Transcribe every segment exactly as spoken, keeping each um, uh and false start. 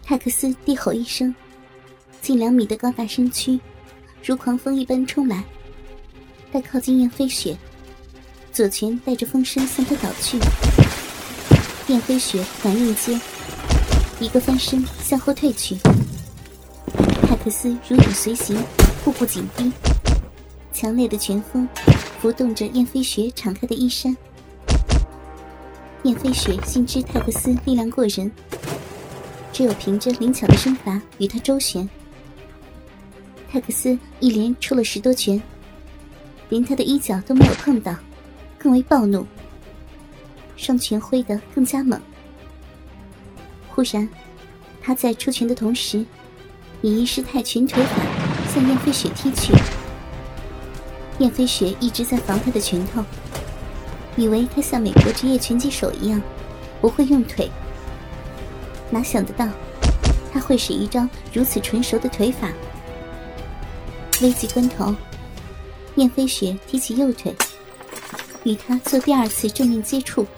泰克斯低吼一声，近两米的高大身躯如狂风一般冲来，待靠近燕飞雪，左拳带着风声向他倒去。燕飞雪反应间，一个翻身向后退去，泰克斯如影随形，步步紧逼，强烈的拳风拂动着燕飞雪敞开的衣衫。燕飞雪心知泰克斯力量过人，只有凭着灵巧的身法与他周旋。泰克斯一连出了十多拳，连他的衣角都没有碰到，更为暴怒，双拳挥得更加猛。忽然他在出拳的同时，以一式泰拳腿法向燕飞雪踢去。燕飞雪一直在防他的拳头，以为他像美国职业拳击手一样不会用腿，哪想得到他会使一招如此纯熟的腿法。危急关头，燕飞雪提起右腿与他做第二次正面接触。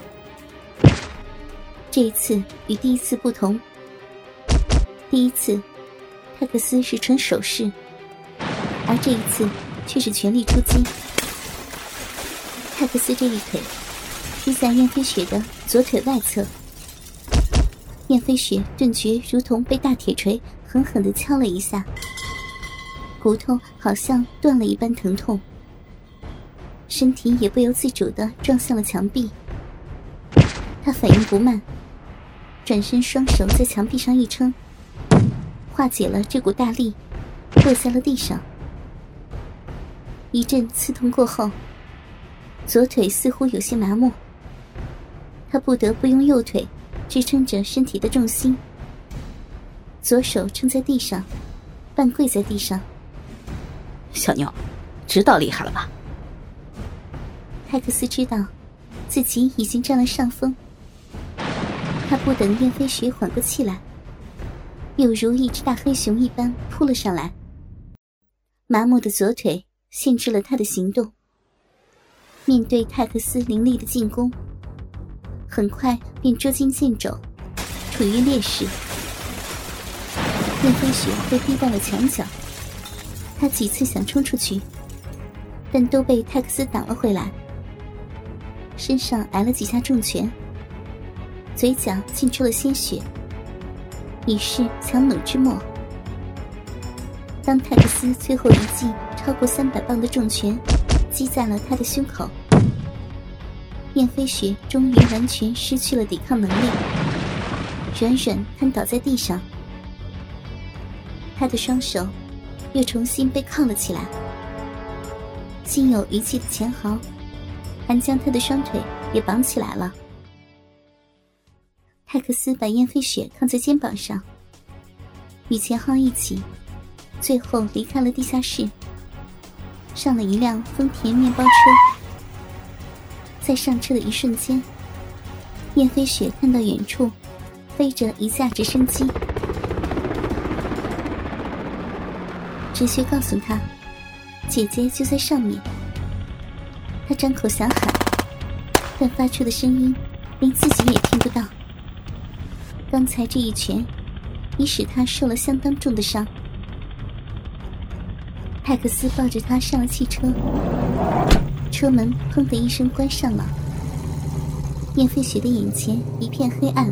这一次与第一次不同，第一次泰克斯是纯手势，而这一次却是全力出击。泰克斯这一腿踢在燕飞雪的左腿外侧，燕飞雪顿觉如同被大铁锤狠狠地敲了一下，骨头好像断了一般疼痛，身体也不由自主地撞向了墙壁。他反应不慢，转身双手在墙壁上一撑，化解了这股大力，落在了地上。一阵刺痛过后，左腿似乎有些麻木，他不得不用右腿支撑着身体的重心，左手撑在地上，半跪在地上。 小妞，知道厉害了吧？ 泰克斯知道自己已经占了上风，他不等燕飞雪缓过气来，又如一只大黑熊一般扑了上来。麻木的左腿限制了他的行动，面对泰克斯凌厉的进攻，很快便捉襟见肘，处于劣势。燕飞雪被逼到了墙角，他几次想冲出去，但都被泰克斯挡了回来，身上挨了几下重拳，嘴角浸出了鲜血，已是强弩之末。当泰克斯最后一记超过三百磅的重拳击在了他的胸口，燕飞雪终于完全失去了抵抗能力，软软瘫倒在地上。他的双手又重新被铐了起来，心有余悸的钱豪还将他的双腿也绑起来了。泰克斯把燕飞雪扛在肩膀上，与钱豪一起最后离开了地下室，上了一辆丰田面包车。在上车的一瞬间，燕飞雪看到远处飞着一架直升机，直觉告诉他姐姐就在上面。他张口想喊，但发出的声音连自己也听不到。刚才这一拳已使他受了相当重的伤。泰克斯抱着他上了汽车，车门砰的一声关上了。燕飞雪的眼前一片黑暗。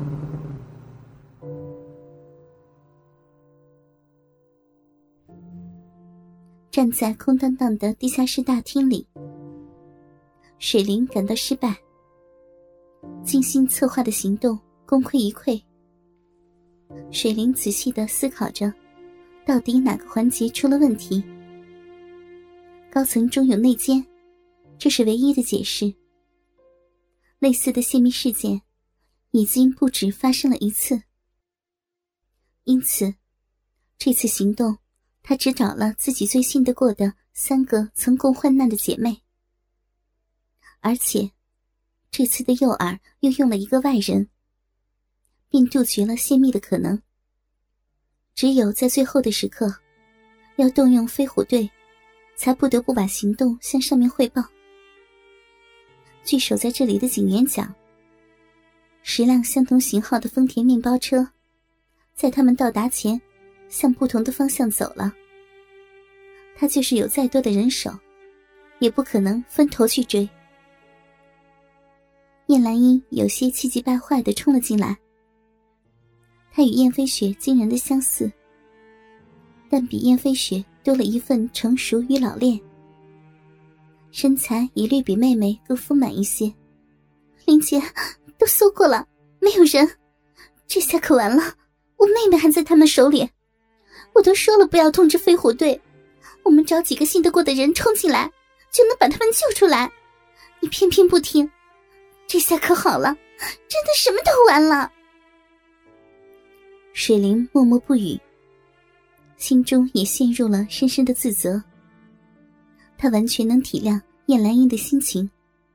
站在空荡荡的地下室大厅里，水灵感到失败，精心策划的行动功亏一篑。水灵仔细地思考着到底哪个环节出了问题。高层中有内奸，这是唯一的解释。类似的泄密事件已经不止发生了一次，因此这次行动他只找了自己最信得过的三个曾共患难的姐妹，而且这次的诱饵又用了一个外人，并杜绝了泄密的可能。只有在最后的时刻要动用飞虎队，才不得不把行动向上面汇报。据守在这里的警员讲，十辆相同型号的丰田面包车在他们到达前向不同的方向走了。他就是有再多的人手，也不可能分头去追。燕兰英有些气急败坏地冲了进来。她与燕飞雪惊人的相似，但比燕飞雪多了一份成熟与老练，身材一律比妹妹更丰满一些。林姐，都搜过了，没有人，这下可完了，我妹妹还在他们手里。我都说了不要通知飞虎队，我们找几个信得过的人冲进来，就能把他们救出来。你偏偏不听，这下可好了，真的什么都完了。水灵默默不语，心中也陷入了深深的自责。他完全能体谅燕兰英的心情。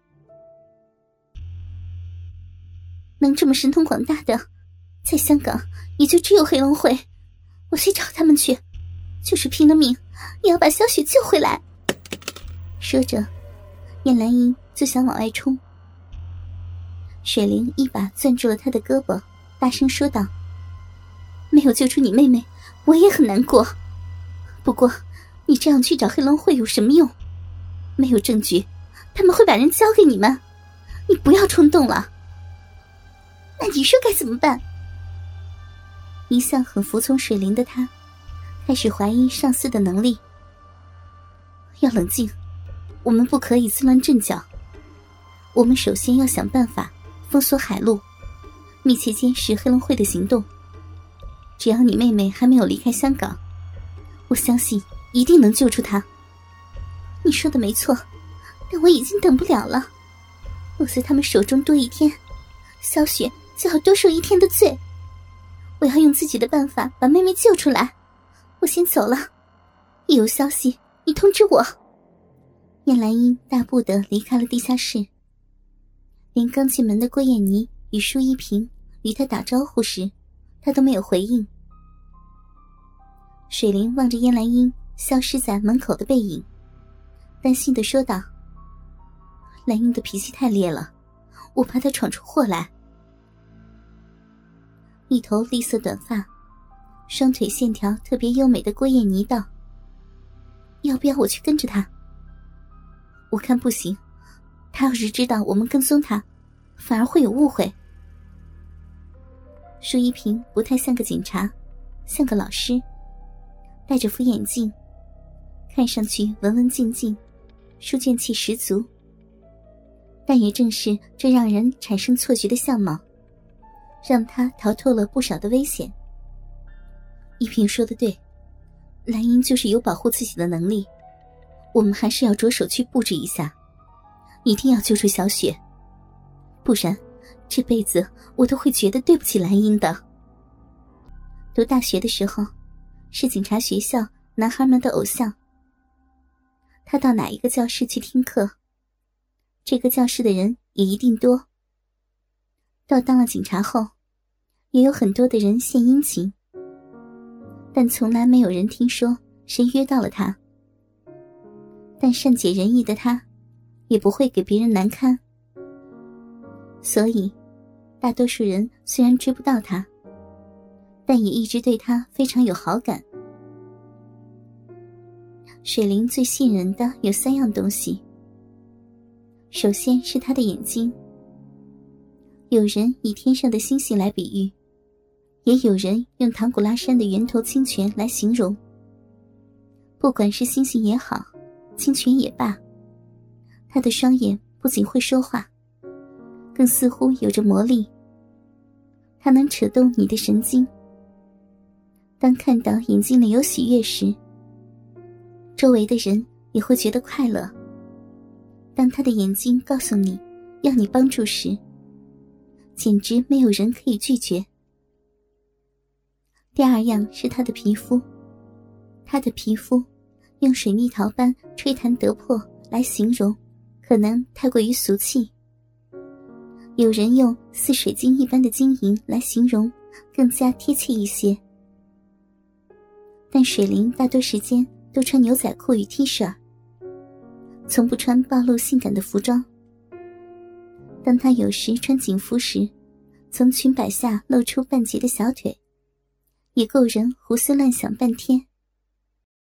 能这么神通广大的，在香港也就只有黑龙会。我去找他们去，就是拼了命也要把小雪救回来。说着，燕兰英就想往外冲。水灵一把攥住了他的胳膊，大声说道：没有救出你妹妹，我也很难过。不过你这样去找黑龙会有什么用？没有证据，他们会把人交给你们。你不要冲动了。那你说该怎么办？一向很服从水灵的他开始怀疑上司的能力。要冷静，我们不可以自乱阵脚。我们首先要想办法封锁海路，密切监视黑龙会的行动。只要你妹妹还没有离开香港，我相信一定能救出她。你说的没错，但我已经等不了了。我在他们手中多一天，小雪就要多受一天的罪。我要用自己的办法把妹妹救出来。我先走了，一有消息你通知我。燕兰英大步地离开了地下室，连刚进门的郭燕妮与舒一平与她打招呼时，她都没有回应。水灵望着燕兰英消失在门口的背影，担心地说道：兰英的脾气太烈了，我怕她闯出祸来。一头栗色短发，双腿线条特别优美的郭燕妮道：要不要我去跟着她？我看不行，她要是知道我们跟踪她，反而会有误会。舒一平不太像个警察，像个老师，戴着副眼镜，看上去文文静静，书卷气十足。但也正是这让人产生错觉的相貌，让他逃脱了不少的危险。一平说的对，兰英就是有保护自己的能力，我们还是要着手去布置一下，一定要救出小雪，不然这辈子我都会觉得对不起兰英的。读大学的时候，是警察学校男孩们的偶像。他到哪一个教室去听课，这个教室的人也一定多。到当了警察后，也有很多的人献殷勤，但从来没有人听说谁约到了他。但善解人意的他，也不会给别人难堪，所以大多数人虽然追不到他，但也一直对他非常有好感。水灵最吸引人的有三样东西，首先是他的眼睛，有人以天上的星星来比喻，也有人用唐古拉山的源头清泉来形容。不管是星星也好，清泉也罢，他的双眼不仅会说话，更似乎有着魔力。他能扯动你的神经。当看到眼睛里有喜悦时，周围的人也会觉得快乐。当他的眼睛告诉你要你帮助时，简直没有人可以拒绝。第二样是他的皮肤，他的皮肤用水蜜桃般吹弹得破来形容，可能太过于俗气。有人用似水晶一般的晶莹来形容，更加贴切一些。但水灵大多时间都穿牛仔裤与 T 恤，从不穿暴露性感的服装。当他有时穿警服时，从裙摆下露出半截的小腿， 也够人胡思乱想半天。